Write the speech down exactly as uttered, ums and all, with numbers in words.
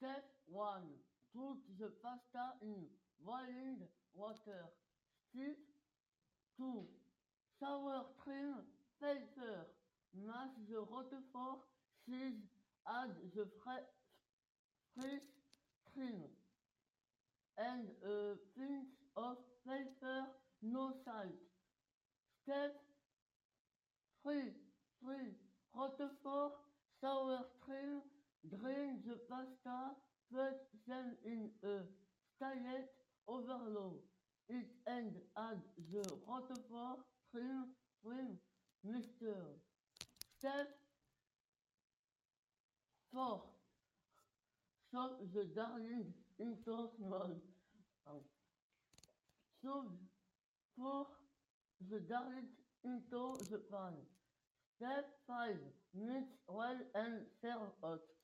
Step one. Put the pasta in boiling water. Step two. Sour cream, pepper. Mash the Roquefort cheese. Add the fresh cream and a pinch of pepper, no salt. Step three. three. Roquefort, sour cream. Drain the pasta. Put them in a skillet over low. It and add the Roquefort cream cream mixture. Step four. Chop the darling into small. Chop pour the darling into the pan. Step five. Mix well and serve hot.